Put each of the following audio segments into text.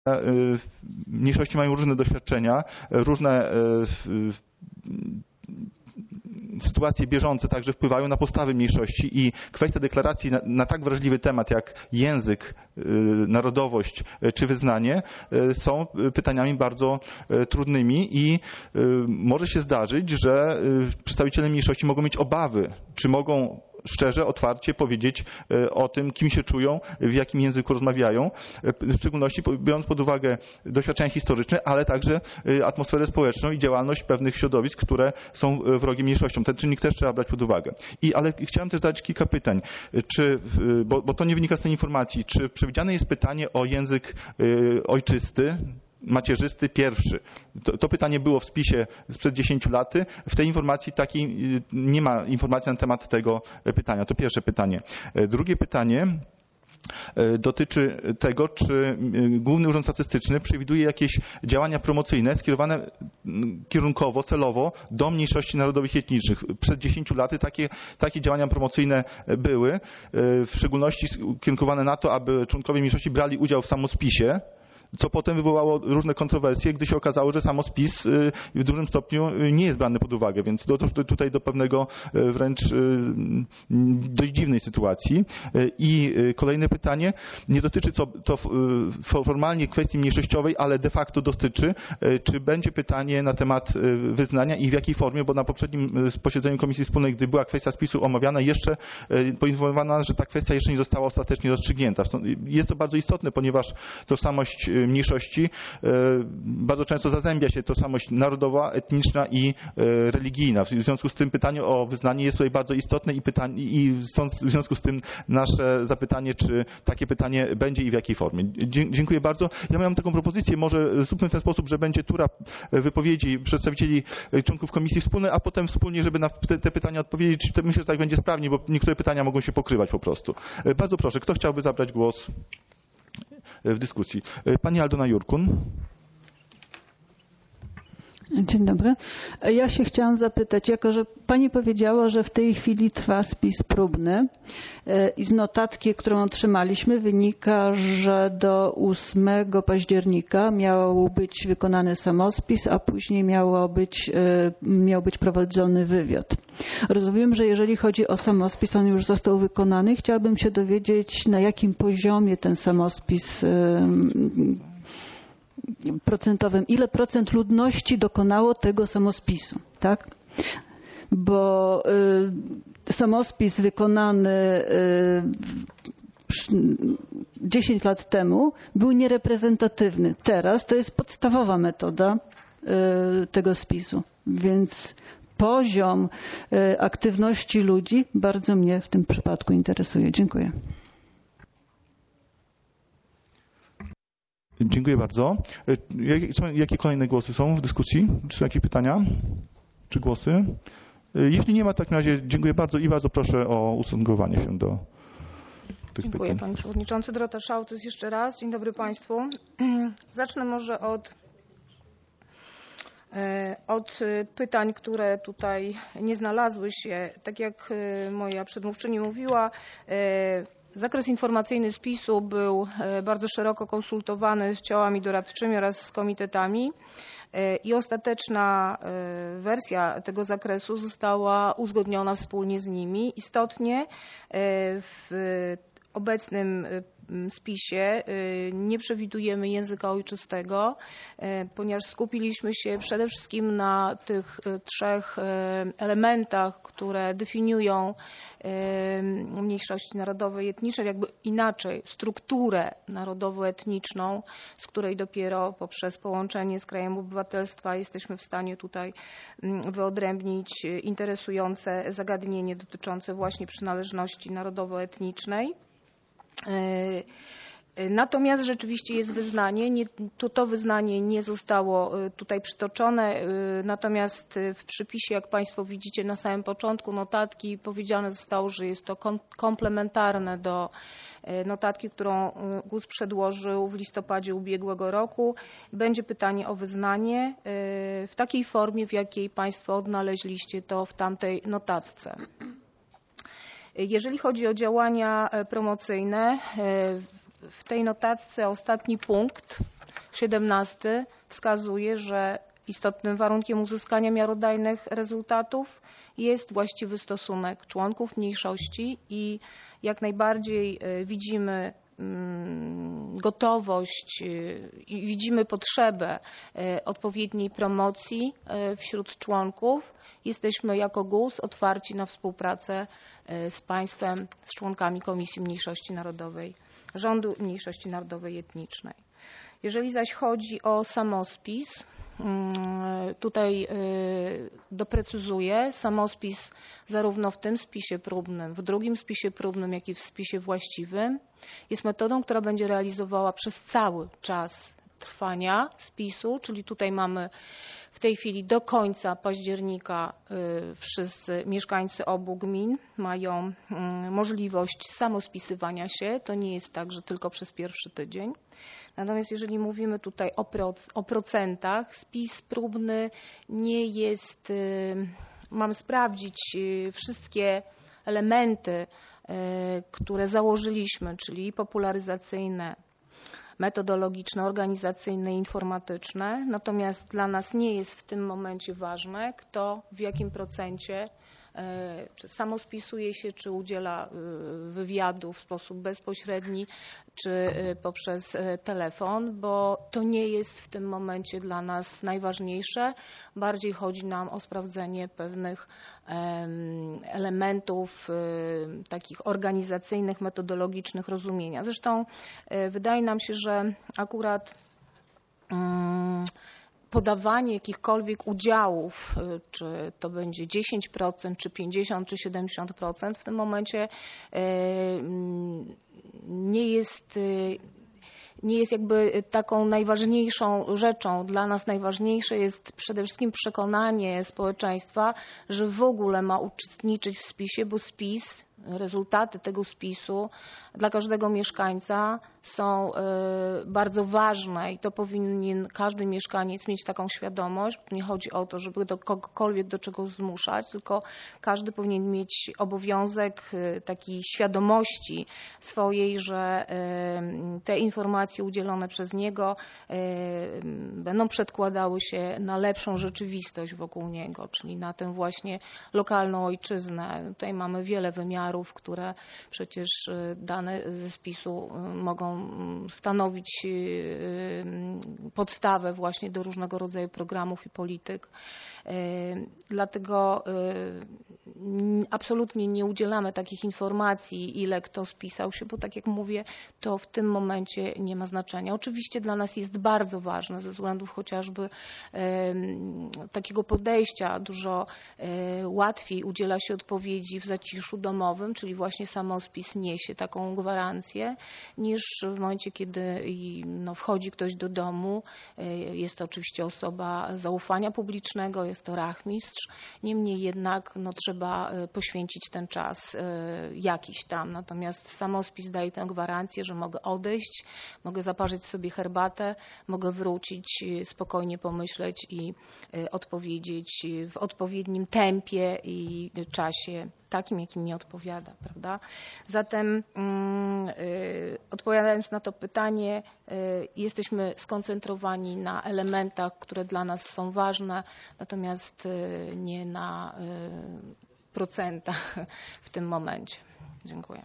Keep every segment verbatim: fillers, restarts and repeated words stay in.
Mniejszości mają różne doświadczenia, różne sytuacje bieżące także wpływają na postawy mniejszości i kwestia deklaracji na, na tak wrażliwy temat jak język, narodowość czy wyznanie są pytaniami bardzo trudnymi i może się zdarzyć, że przedstawiciele mniejszości mogą mieć obawy, czy mogą szczerze, otwarcie powiedzieć o tym, kim się czują, w jakim języku rozmawiają, w szczególności biorąc pod uwagę doświadczenia historyczne, ale także atmosferę społeczną i działalność pewnych środowisk, które są wrogie mniejszościom. Ten czynnik też trzeba brać pod uwagę. I, ale chciałem też zadać kilka pytań, czy, bo, bo to nie wynika z tej informacji, czy przewidziane jest pytanie o język ojczysty, macierzysty pierwszy. To, to pytanie było w spisie sprzed dziesięciu lat. W tej informacji takiej nie ma informacji na temat tego pytania. To pierwsze pytanie. Drugie pytanie dotyczy tego, czy Główny Urząd Statystyczny przewiduje jakieś działania promocyjne skierowane kierunkowo, celowo do mniejszości narodowych i etnicznych. Przed dziesięciu laty takie, takie działania promocyjne były, w szczególności kierunkowane na to, aby członkowie mniejszości brali udział w samospisie, co potem wywołało różne kontrowersje, gdy się okazało, że samospis w dużym stopniu nie jest brany pod uwagę, więc doszło tutaj do pewnego wręcz dość dziwnej sytuacji. I kolejne pytanie, nie dotyczy to, to formalnie kwestii mniejszościowej, ale de facto dotyczy, czy będzie pytanie na temat wyznania i w jakiej formie, bo na poprzednim posiedzeniu Komisji Wspólnej, gdy była kwestia spisu omawiana, jeszcze poinformowano, że ta kwestia jeszcze nie została ostatecznie rozstrzygnięta. Jest to bardzo istotne, ponieważ tożsamość mniejszości bardzo często zazębia się tożsamość narodowa, etniczna i religijna. W związku z tym pytanie o wyznanie jest tutaj bardzo istotne i, pytanie, i stąd w związku z tym nasze zapytanie, czy takie pytanie będzie i w jakiej formie. Dziękuję bardzo. Ja miałem taką propozycję, może zróbmy w ten sposób, że będzie tura wypowiedzi przedstawicieli członków Komisji Wspólnej, a potem wspólnie, żeby na te, te pytania odpowiedzieć. Myślę, że tak będzie sprawniej, bo niektóre pytania mogą się pokrywać po prostu. Bardzo proszę, kto chciałby zabrać głos w dyskusji? Pani Aldona Jurkun. Dzień dobry. Ja się chciałam zapytać, jako że Pani powiedziała, że w tej chwili trwa spis próbny i z notatki, którą otrzymaliśmy, wynika, że do ósmego października miał być wykonany samospis, a później miało być, miał być prowadzony wywiad. Rozumiem, że jeżeli chodzi o samospis, on już został wykonany. Chciałabym się dowiedzieć, na jakim poziomie ten samospis procentowym, ile procent ludności dokonało tego samospisu, tak? Bo y, samospis wykonany y, dziesięć lat temu był niereprezentatywny. Teraz to jest podstawowa metoda y, tego spisu, więc poziom y, aktywności ludzi bardzo mnie w tym przypadku interesuje. Dziękuję. Dziękuję bardzo. Jakie kolejne głosy są w dyskusji? Czy jakieś pytania? Czy głosy? Jeśli nie ma, w takim razie dziękuję bardzo i bardzo proszę o ustosunkowanie się do tych Dziękuję, pytań. Panie Przewodniczący. Dorota Szałtys jeszcze raz. Dzień dobry Państwu. Zacznę może od, od pytań, które tutaj nie znalazły się. Tak jak moja przedmówczyni mówiła, zakres informacyjny spisu był bardzo szeroko konsultowany z ciałami doradczymi oraz z komitetami i ostateczna wersja tego zakresu została uzgodniona wspólnie z nimi. Istotnie w obecnym spisie nie przewidujemy języka ojczystego, ponieważ skupiliśmy się przede wszystkim na tych trzech elementach, które definiują mniejszości narodowe i etniczne, jakby inaczej strukturę narodowo-etniczną, z której dopiero poprzez połączenie z krajem obywatelstwa jesteśmy w stanie tutaj wyodrębnić interesujące zagadnienie dotyczące właśnie przynależności narodowo-etnicznej. Natomiast rzeczywiście jest wyznanie, nie, to, to wyznanie nie zostało tutaj przytoczone, natomiast w przypisie, jak Państwo widzicie na samym początku notatki, powiedziane zostało, że jest to komplementarne do notatki, którą G U S przedłożył w listopadzie ubiegłego roku. Będzie pytanie o wyznanie w takiej formie, w jakiej Państwo odnaleźliście to w tamtej notatce. Jeżeli chodzi o działania promocyjne, w tej notatce ostatni punkt siedemnasty wskazuje, że istotnym warunkiem uzyskania miarodajnych rezultatów jest właściwy stosunek członków mniejszości i jak najbardziej widzimy gotowość i widzimy potrzebę odpowiedniej promocji wśród członków. Jesteśmy jako G U S otwarci na współpracę z państwem, z członkami Komisji Mniejszości Narodowej, Rządu Mniejszości Narodowej i Etnicznej. Jeżeli zaś chodzi o samospis, tutaj doprecyzuję, samospis zarówno w tym spisie próbnym, w drugim spisie próbnym, jak i w spisie właściwym jest metodą, która będzie realizowała przez cały czas trwania spisu, czyli tutaj mamy w tej chwili do końca października wszyscy mieszkańcy obu gmin mają możliwość samospisywania się. To nie jest tak, że tylko przez pierwszy tydzień. Natomiast jeżeli mówimy tutaj o, proc o procentach, spis próbny nie jest, mamy sprawdzić wszystkie elementy, które założyliśmy, czyli popularyzacyjne, metodologiczne, organizacyjne, informatyczne. Natomiast dla nas nie jest w tym momencie ważne, kto w jakim procencie czy samospisuje się, czy udziela wywiadu w sposób bezpośredni, czy poprzez telefon, bo to nie jest w tym momencie dla nas najważniejsze. Bardziej chodzi nam o sprawdzenie pewnych elementów takich organizacyjnych, metodologicznych rozumienia. Zresztą wydaje nam się, że akurat podawanie jakichkolwiek udziałów, czy to będzie dziesięć procent, czy pięćdziesiąt, czy siedemdziesiąt procent, w tym momencie nie jest, nie jest jakby taką najważniejszą rzeczą. Dla nas najważniejsze jest przede wszystkim przekonanie społeczeństwa, że w ogóle ma uczestniczyć w spisie, bo spis, rezultaty tego spisu dla każdego mieszkańca są bardzo ważne i to powinien każdy mieszkaniec mieć taką świadomość. Nie chodzi o to, żeby do kogokolwiek do czegoś zmuszać, tylko każdy powinien mieć obowiązek takiej świadomości swojej, że te informacje udzielone przez niego będą przedkładały się na lepszą rzeczywistość wokół niego, czyli na tę właśnie lokalną ojczyznę. Tutaj mamy wiele wymiarów, które przecież dane ze spisu mogą stanowić podstawę właśnie do różnego rodzaju programów i polityk. Dlatego absolutnie nie udzielamy takich informacji, ile kto spisał się, bo tak jak mówię, to w tym momencie nie ma znaczenia. Oczywiście dla nas jest bardzo ważne ze względów chociażby takiego podejścia. Dużo łatwiej udziela się odpowiedzi w zaciszu domowym, czyli właśnie samospis niesie taką gwarancję, niż w momencie, kiedy no, wchodzi ktoś do domu. Jest to oczywiście osoba zaufania publicznego, jest to rachmistrz. Niemniej jednak no, trzeba poświęcić ten czas jakiś tam. Natomiast samospis daje tę gwarancję, że mogę odejść, mogę zaparzyć sobie herbatę, mogę wrócić, spokojnie pomyśleć i odpowiedzieć w odpowiednim tempie i czasie, takim, jakim mi odpowiada, prawda? Zatem yy, odpowiadając na to pytanie, yy, jesteśmy skoncentrowani na elementach, które dla nas są ważne, natomiast yy, nie na yy, procentach w tym momencie. Dziękuję.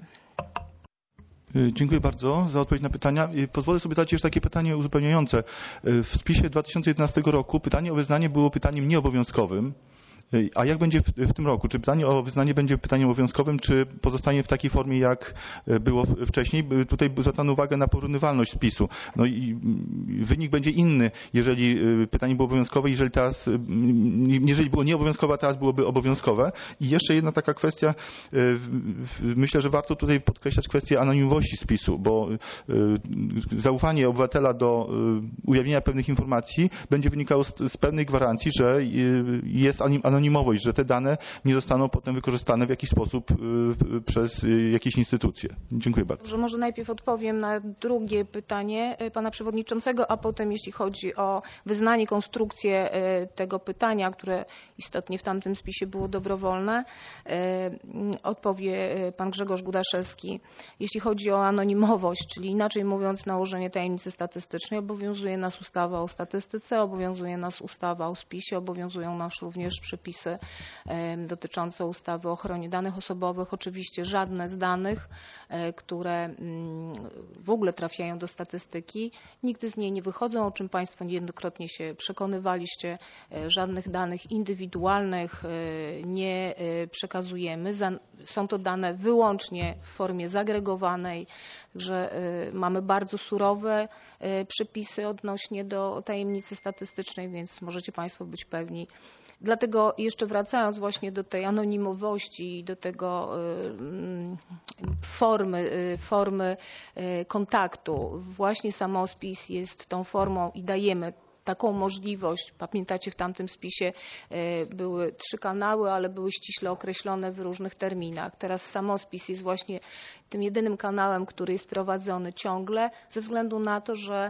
Dziękuję bardzo za odpowiedź na pytania. Pozwolę sobie zadać jeszcze takie pytanie uzupełniające. W spisie dwa tysiące jedenastego roku pytanie o wyznanie było pytaniem nieobowiązkowym. A jak będzie w, w tym roku? Czy pytanie o wyznanie będzie pytaniem obowiązkowym, czy pozostanie w takiej formie, jak było wcześniej? Tutaj zwracano uwagę na porównywalność spisu. No i wynik będzie inny, jeżeli pytanie było obowiązkowe, jeżeli teraz, jeżeli było nieobowiązkowe, a teraz byłoby obowiązkowe. I jeszcze jedna taka kwestia, myślę, że warto tutaj podkreślać kwestię anonimowości spisu, bo zaufanie obywatela do ujawnienia pewnych informacji będzie wynikało z, z pewnej gwarancji, że jest anonimowość anonimowość, że te dane nie zostaną potem wykorzystane w jakiś sposób przez jakieś instytucje. Dziękuję bardzo. Że może najpierw odpowiem na drugie pytanie pana przewodniczącego, a potem jeśli chodzi o wyznanie, konstrukcję tego pytania, które istotnie w tamtym spisie było dobrowolne, odpowie pan Grzegorz Gudaszewski. Jeśli chodzi o anonimowość, czyli inaczej mówiąc nałożenie tajemnicy statystycznej, obowiązuje nas ustawa o statystyce, obowiązuje nas ustawa o spisie, obowiązują nas również przepisy dotyczące ustawy o ochronie danych osobowych. Oczywiście żadne z danych, które w ogóle trafiają do statystyki, nigdy z niej nie wychodzą, o czym Państwo niejednokrotnie się przekonywaliście. Żadnych danych indywidualnych nie przekazujemy. Są to dane wyłącznie w formie zagregowanej, także mamy bardzo surowe przepisy odnośnie do tajemnicy statystycznej, więc możecie Państwo być pewni. Dlatego jeszcze wracając właśnie do tej anonimowości i do tego formy, formy kontaktu, właśnie samospis jest tą formą i dajemy taką możliwość. Pamiętacie, w tamtym spisie były trzy kanały, ale były ściśle określone w różnych terminach. Teraz samospis jest właśnie tym jedynym kanałem, który jest prowadzony ciągle, ze względu na to, że,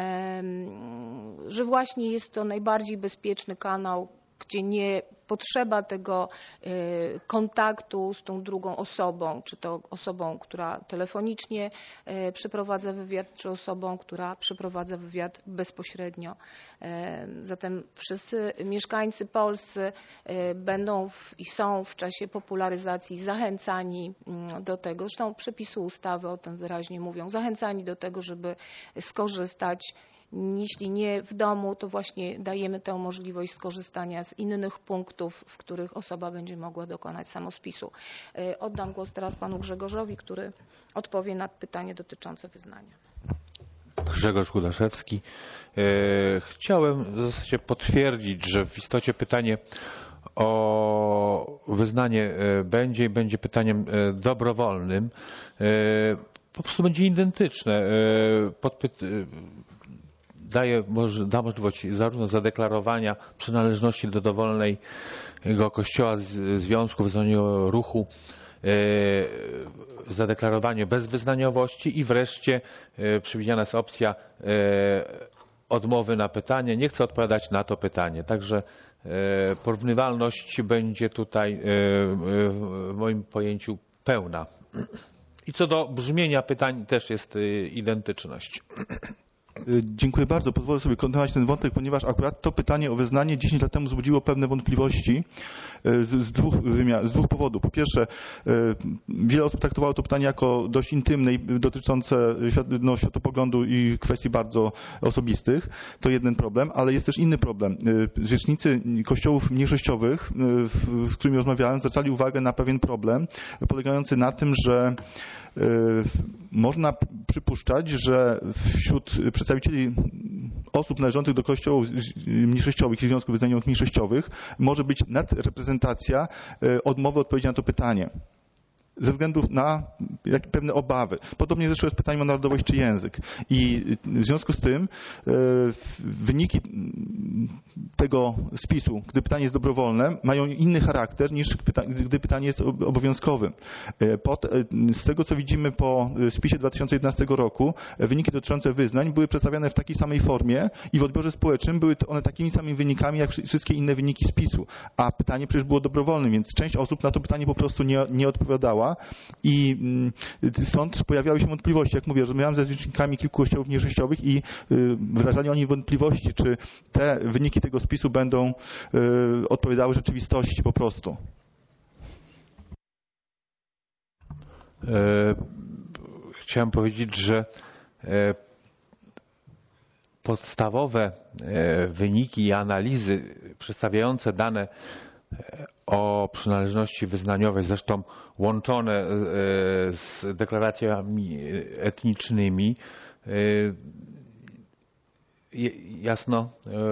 że właśnie jest to najbardziej bezpieczny kanał, gdzie nie potrzeba tego kontaktu z tą drugą osobą, czy to osobą, która telefonicznie przeprowadza wywiad, czy osobą, która przeprowadza wywiad bezpośrednio. Zatem wszyscy mieszkańcy polscy będą w, i są w czasie popularyzacji zachęcani do tego, zresztą przepisy ustawy o tym wyraźnie mówią, zachęcani do tego, żeby skorzystać. Jeśli nie w domu, to właśnie dajemy tę możliwość skorzystania z innych punktów, w których osoba będzie mogła dokonać samospisu. Oddam głos teraz panu Grzegorzowi, który odpowie na pytanie dotyczące wyznania. Grzegorz Gudaszewski. Chciałem w zasadzie potwierdzić, że w istocie pytanie o wyznanie będzie i będzie pytaniem dobrowolnym. Po prostu będzie identyczne. Podpy- daje, da możliwość zarówno zadeklarowania przynależności do dowolnego kościoła, związku, wyznaniowego ruchu, zadeklarowanie bezwyznaniowości i wreszcie przewidziana jest opcja odmowy na pytanie. Nie chcę odpowiadać na to pytanie. Także porównywalność będzie tutaj w moim pojęciu pełna. I co do brzmienia pytań też jest identyczność. Dziękuję bardzo. Pozwolę sobie kontynuować ten wątek, ponieważ akurat to pytanie o wyznanie dziesięć lat temu wzbudziło pewne wątpliwości z, z, dwóch, wymiar, z dwóch powodów. Po pierwsze, wiele osób traktowało to pytanie jako dość intymne i dotyczące no, światopoglądu i kwestii bardzo osobistych. To jeden problem, ale jest też inny problem. Rzecznicy kościołów mniejszościowych, z którymi rozmawiałem, zwracali uwagę na pewien problem polegający na tym, że można przypuszczać, że wśród przedstawicieli osób należących do kościołów mniejszościowych i związków wyznaniowych mniejszościowych może być nadreprezentacja odmowy odpowiedzi na to pytanie, ze względu na pewne obawy. Podobnie zresztą jest pytaniem o narodowość czy język. I w związku z tym wyniki tego spisu, gdy pytanie jest dobrowolne, mają inny charakter niż gdy pytanie jest obowiązkowym. Z tego, co widzimy po spisie dwa tysiące jedenastego roku, wyniki dotyczące wyznań były przedstawiane w takiej samej formie i w odbiorze społecznym były one takimi samymi wynikami, jak wszystkie inne wyniki spisu. A pytanie przecież było dobrowolne, więc część osób na to pytanie po prostu nie, nie odpowiadała. I stąd pojawiały się wątpliwości. Jak mówię, rozmawiałem ze rzecznikami kilku kościołów mniejszościowych i wyrażali oni wątpliwości, czy te wyniki tego spisu będą odpowiadały rzeczywistości po prostu. Chciałem powiedzieć, że podstawowe wyniki i analizy przedstawiające dane o przynależności wyznaniowej, zresztą łączone z deklaracjami etnicznymi, jasno,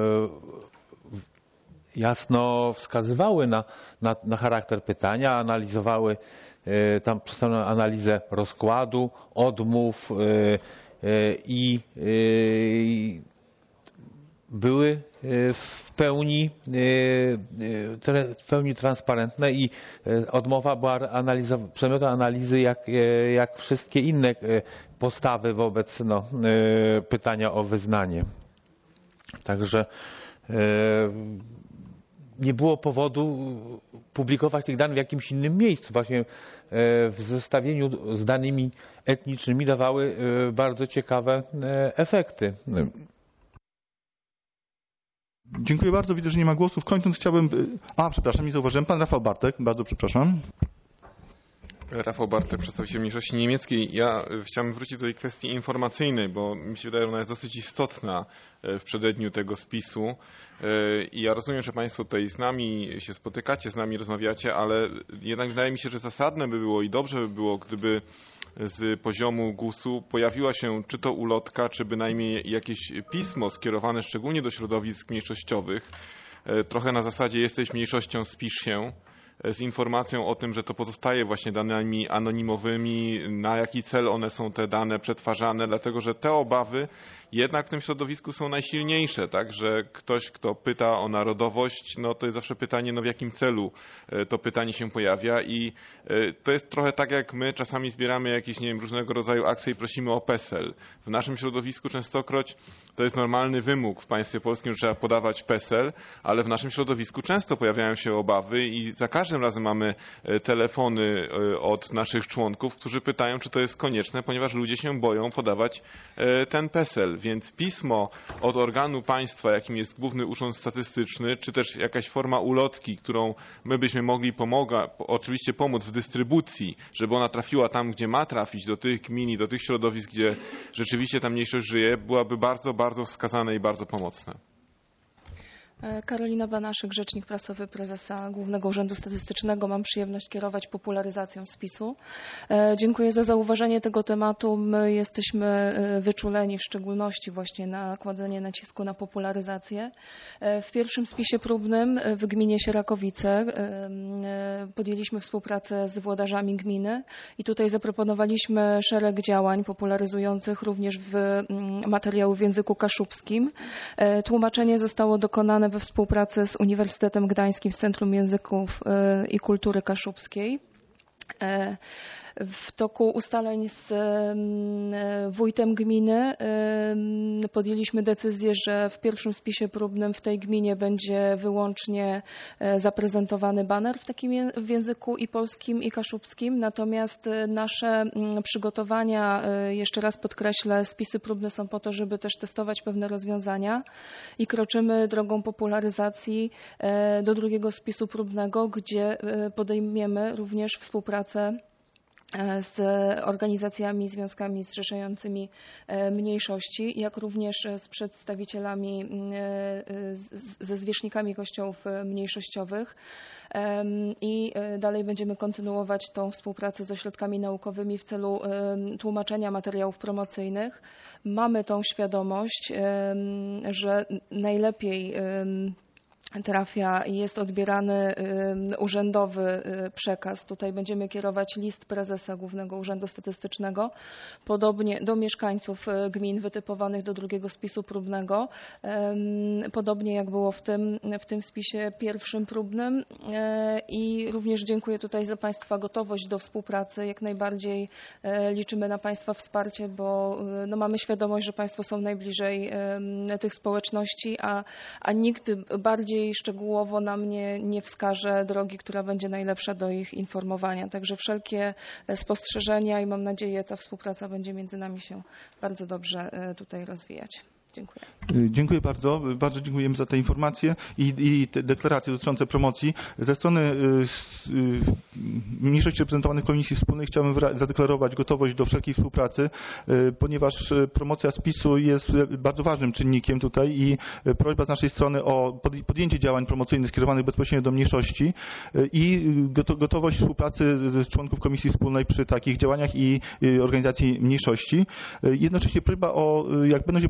jasno wskazywały na, na, na charakter pytania, analizowały, tam przedstawiono analizę rozkładu, odmów i były w pełni, w pełni transparentne i odmowa była analizow- przedmiotem analizy jak, jak wszystkie inne postawy wobec no, pytania o wyznanie. Także nie było powodu publikować tych danych w jakimś innym miejscu. Właśnie w zestawieniu z danymi etnicznymi dawały bardzo ciekawe efekty. Dziękuję bardzo. Widzę, że nie ma głosów. Kończąc chciałbym... A, przepraszam, nie zauważyłem. Pan Rafał Bartek. Bardzo przepraszam. Rafał Bartek, przedstawiciel mniejszości niemieckiej. Ja chciałbym wrócić do tej kwestii informacyjnej, bo mi się wydaje, że ona jest dosyć istotna w przededniu tego spisu. I ja rozumiem, że Państwo tutaj z nami się spotykacie, z nami rozmawiacie, ale jednak wydaje mi się, że zasadne by było i dobrze by było, gdyby z poziomu gusu pojawiła się czy to ulotka, czy bynajmniej jakieś pismo skierowane szczególnie do środowisk mniejszościowych. Trochę na zasadzie jesteś mniejszością, spisz się, z informacją o tym, że to pozostaje właśnie danymi anonimowymi, na jaki cel one są te dane przetwarzane, dlatego że te obawy jednak w tym środowisku są najsilniejsze, tak, że ktoś, kto pyta o narodowość, no to jest zawsze pytanie, no w jakim celu to pytanie się pojawia i to jest trochę tak, jak my czasami zbieramy jakieś, nie wiem, różnego rodzaju akcje i prosimy o PESEL. W naszym środowisku częstokroć to jest normalny wymóg w państwie polskim, że trzeba podawać PESEL, ale w naszym środowisku często pojawiają się obawy i za każdym razem mamy telefony od naszych członków, którzy pytają, czy to jest konieczne, ponieważ ludzie się boją podawać ten PESEL. Więc pismo od organu państwa, jakim jest Główny Urząd Statystyczny, czy też jakaś forma ulotki, którą my byśmy mogli pomaga, oczywiście pomóc w dystrybucji, żeby ona trafiła tam, gdzie ma trafić, do tych gmin i do tych środowisk, gdzie rzeczywiście ta mniejszość żyje, byłaby bardzo, bardzo wskazane i bardzo pomocne. Karolina Banaszek, rzecznik prasowy prezesa Głównego Urzędu Statystycznego. Mam przyjemność kierować popularyzacją spisu. Dziękuję za zauważenie tego tematu. My jesteśmy wyczuleni w szczególności właśnie na kładzenie nacisku na popularyzację. W pierwszym spisie próbnym w gminie Sierakowice podjęliśmy współpracę z włodarzami gminy i tutaj zaproponowaliśmy szereg działań popularyzujących również w materiały w języku kaszubskim. Tłumaczenie zostało dokonane we współpracy z Uniwersytetem Gdańskim z Centrum Języków i Kultury Kaszubskiej. W toku ustaleń z wójtem gminy podjęliśmy decyzję, że w pierwszym spisie próbnym w tej gminie będzie wyłącznie zaprezentowany baner w takim w języku i polskim, i kaszubskim. Natomiast nasze przygotowania, jeszcze raz podkreślę, spisy próbne są po to, żeby też testować pewne rozwiązania i kroczymy drogą popularyzacji do drugiego spisu próbnego, gdzie podejmiemy również współpracę z organizacjami, związkami zrzeszającymi mniejszości, jak również z przedstawicielami, ze zwierzchnikami kościołów mniejszościowych. I dalej będziemy kontynuować tą współpracę z ośrodkami naukowymi w celu tłumaczenia materiałów promocyjnych. Mamy tą świadomość, że najlepiej trafia i jest odbierany urzędowy przekaz. Tutaj będziemy kierować list prezesa Głównego Urzędu Statystycznego, podobnie do mieszkańców gmin wytypowanych do drugiego spisu próbnego, podobnie jak było w tym, w tym spisie pierwszym próbnym. I również dziękuję tutaj za Państwa gotowość do współpracy. Jak najbardziej liczymy na Państwa wsparcie, bo no, mamy świadomość, że Państwo są najbliżej tych społeczności, a, a nikt bardziej szczegółowo nam nie, nie wskaże drogi, która będzie najlepsza do ich informowania. Także wszelkie spostrzeżenia i mam nadzieję, ta współpraca będzie między nami się bardzo dobrze tutaj rozwijać. Dziękuję. Dziękuję bardzo. Bardzo dziękujemy za te informacje i, i te deklaracje dotyczące promocji. Ze strony y, y, mniejszości reprezentowanych Komisji Wspólnej chciałbym zadeklarować gotowość do wszelkiej współpracy, y, ponieważ promocja spisu jest bardzo ważnym czynnikiem tutaj i prośba z naszej strony o podjęcie działań promocyjnych skierowanych bezpośrednio do mniejszości y, i gotowość współpracy z członków Komisji Wspólnej przy takich działaniach i y, organizacji mniejszości. Y, jednocześnie prośba o, jak będą się pojawiały już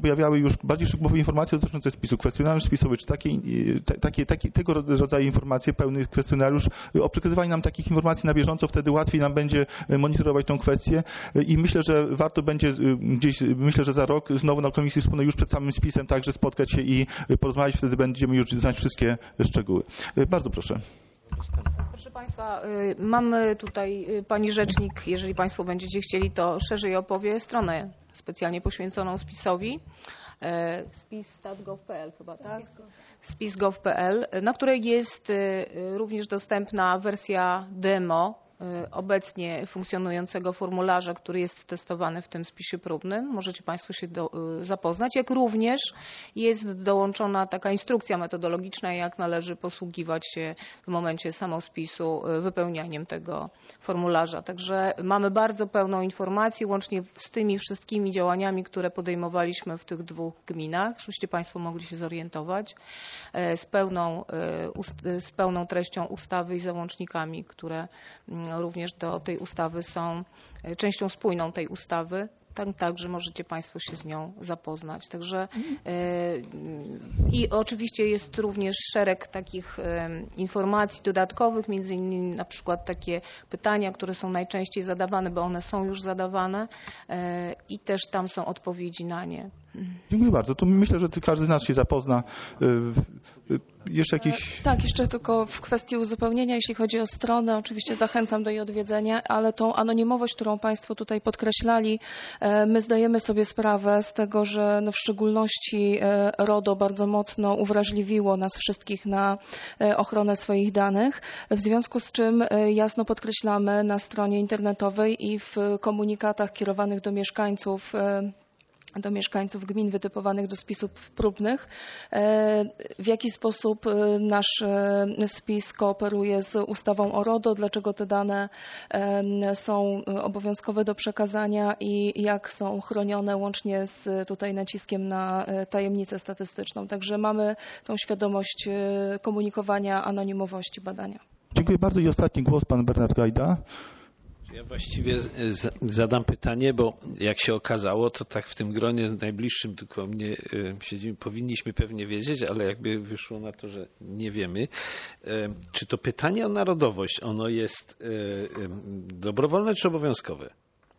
już bardziej szczegółowe informacje dotyczące spisu, kwestionariusz spisowy, czy takie, takie, takie, tego rodzaju informacje, pełny kwestionariusz, o przekazywanie nam takich informacji na bieżąco, wtedy łatwiej nam będzie monitorować tą kwestię i myślę, że warto będzie gdzieś, myślę, że za rok znowu na Komisji Wspólnej już przed samym spisem także spotkać się i porozmawiać, wtedy będziemy już znać wszystkie szczegóły. Bardzo proszę. Proszę Państwa, mamy tutaj, Pani Rzecznik, jeżeli Państwo będziecie chcieli, to szerzej opowie stronę specjalnie poświęconą spisowi. spis kropka stat kropka gov kropka p l chyba, tak? spis kropka gov kropka p l, na której jest również dostępna wersja demo obecnie funkcjonującego formularza, który jest testowany w tym spisie próbnym. Możecie Państwo się do, zapoznać, jak również jest dołączona taka instrukcja metodologiczna, jak należy posługiwać się w momencie samospisu wypełnianiem tego formularza. Także mamy bardzo pełną informację, łącznie z tymi wszystkimi działaniami, które podejmowaliśmy w tych dwóch gminach, żebyście Państwo mogli się zorientować, z pełną, z pełną treścią ustawy i załącznikami, które również do tej ustawy są częścią spójną tej ustawy. Tam także możecie Państwo się z nią zapoznać. Także i oczywiście jest również szereg takich informacji dodatkowych, między innymi na przykład takie pytania, które są najczęściej zadawane, bo one są już zadawane i też tam są odpowiedzi na nie. Dziękuję bardzo. To myślę, że każdy z nas się zapozna. Jeszcze jakieś... Tak, jeszcze tylko w kwestii uzupełnienia, jeśli chodzi o stronę, oczywiście zachęcam do jej odwiedzenia, ale tą anonimowość, którą Państwo tutaj podkreślali, my zdajemy sobie sprawę z tego, że no w szczególności RODO bardzo mocno uwrażliwiło nas wszystkich na ochronę swoich danych, w związku z czym jasno podkreślamy na stronie internetowej i w komunikatach kierowanych do mieszkańców do mieszkańców gmin wytypowanych do spisów próbnych, w jaki sposób nasz spis kooperuje z ustawą o RODO, dlaczego te dane są obowiązkowe do przekazania i jak są chronione łącznie z tutaj naciskiem na tajemnicę statystyczną. Także mamy tą świadomość komunikowania anonimowości badania. Dziękuję bardzo i ostatni głos pan Bernard Gajda. Ja właściwie zadam pytanie, bo jak się okazało, to tak w tym gronie najbliższym tylko mnie siedzimy, powinniśmy pewnie wiedzieć, ale jakby wyszło na to, że nie wiemy. Czy to pytanie o narodowość, ono jest dobrowolne czy obowiązkowe?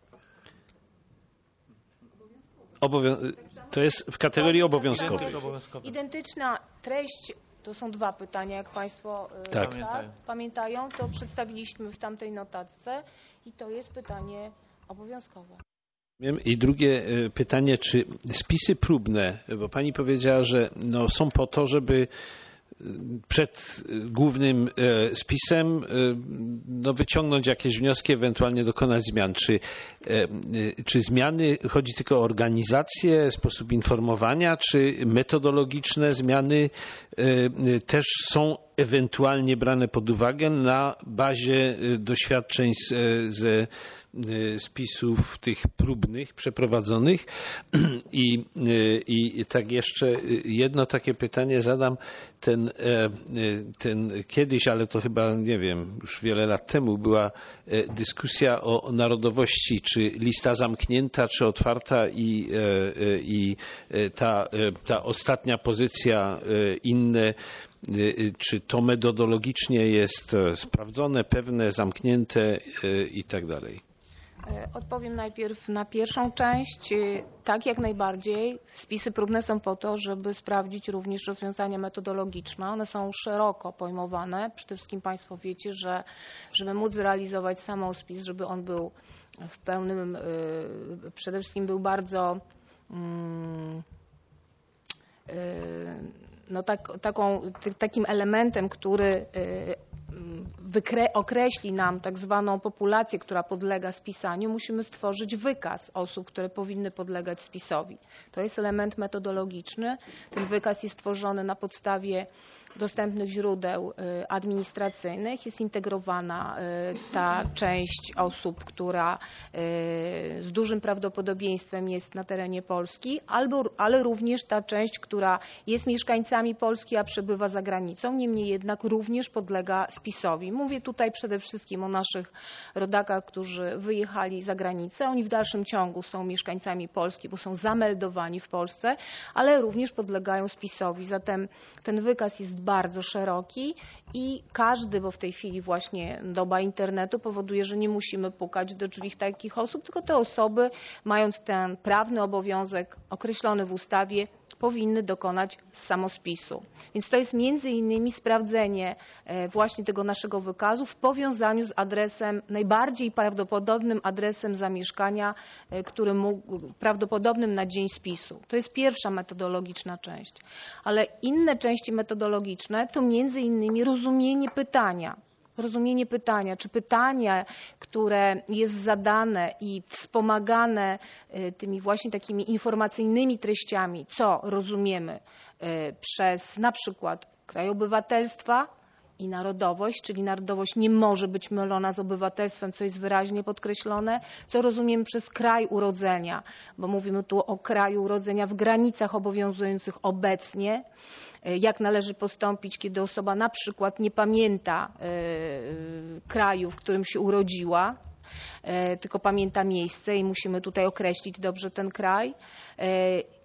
Obowią- to jest w kategorii obowiązkowej. Identyczna treść. To są dwa pytania, jak Państwo tak. Tak, pamiętają, to przedstawiliśmy w tamtej notatce i to jest pytanie obowiązkowe. I drugie pytanie, czy spisy próbne, bo Pani powiedziała, że no są po to, żeby przed głównym spisem no, wyciągnąć jakieś wnioski, ewentualnie dokonać zmian. Czy, czy zmiany, chodzi tylko o organizację, sposób informowania, czy metodologiczne zmiany też są ewentualnie brane pod uwagę na bazie doświadczeń z, ze spisów tych próbnych przeprowadzonych. I, i tak jeszcze jedno takie pytanie zadam. Ten, ten kiedyś, ale to chyba nie wiem, już wiele lat temu była dyskusja o narodowości, czy lista zamknięta, czy otwarta i, i ta, ta ostatnia pozycja inne. Czy to metodologicznie jest sprawdzone, pewne, zamknięte i tak dalej? Odpowiem najpierw na pierwszą część. Tak, jak najbardziej. Spisy próbne są po to, żeby sprawdzić również rozwiązania metodologiczne. One są szeroko pojmowane. Przede wszystkim Państwo wiecie, że żeby móc zrealizować samospis, żeby on był w pełnym, przede wszystkim był bardzo no tak, taką, takim elementem, który wykre, określi nam tak zwaną populację, która podlega spisaniu, musimy stworzyć wykaz osób, które powinny podlegać spisowi. To jest element metodologiczny. Ten wykaz jest tworzony na podstawie dostępnych źródeł administracyjnych. Jest integrowana ta część osób, która z dużym prawdopodobieństwem jest na terenie Polski, albo, ale również ta część, która jest mieszkańcami Polski, a przebywa za granicą, niemniej jednak również podlega spisowi. Mówię tutaj przede wszystkim o naszych rodakach, którzy wyjechali za granicę. Oni w dalszym ciągu są mieszkańcami Polski, bo są zameldowani w Polsce, ale również podlegają spisowi. Zatem ten wykaz jest bardzo szeroki i każdy, bo w tej chwili właśnie doba internetu powoduje, że nie musimy pukać do drzwi takich osób, tylko te osoby, mając ten prawny obowiązek określony w ustawie, powinny dokonać samospisu. Więc to jest między innymi sprawdzenie właśnie tego naszego wykazu w powiązaniu z adresem, najbardziej prawdopodobnym adresem zamieszkania, który mógł, prawdopodobnym na dzień spisu. To jest pierwsza metodologiczna część. Ale inne części metodologiczne to między innymi rozumienie pytania. Rozumienie pytania, czy pytanie, które jest zadane i wspomagane tymi właśnie takimi informacyjnymi treściami, co rozumiemy przez na przykład kraj obywatelstwa i narodowość, czyli narodowość nie może być mylona z obywatelstwem, co jest wyraźnie podkreślone, co rozumiemy przez kraj urodzenia, bo mówimy tu o kraju urodzenia w granicach obowiązujących obecnie, jak należy postąpić, kiedy osoba na przykład nie pamięta kraju, w którym się urodziła, tylko pamięta miejsce i musimy tutaj określić dobrze ten kraj.